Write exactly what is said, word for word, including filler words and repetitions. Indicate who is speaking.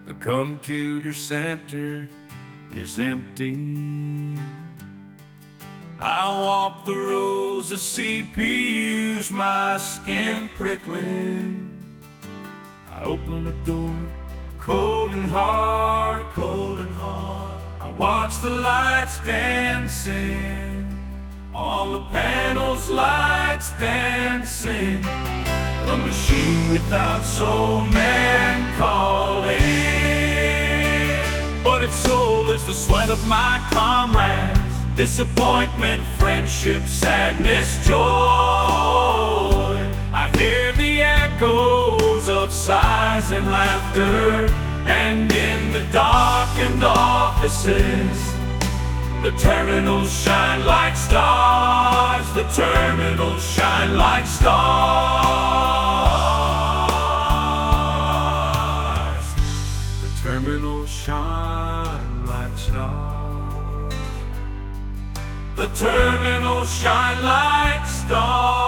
Speaker 1: The computer center is empty. I walk the rows of C P Us, my skin prickling. I open the door, cold and hard, cold and hard. I watch the lights dancing, all the panels lights dancing. A machine without soul, man calling. But its soul is the sweat of my comrades. Disappointment, friendship, sadness, joy. I hear the echoes of sighs and laughter. And in the darkened offices, the terminals shine like stars. The terminals shine like stars. The terminals shine like stars. The terminals shine like stars.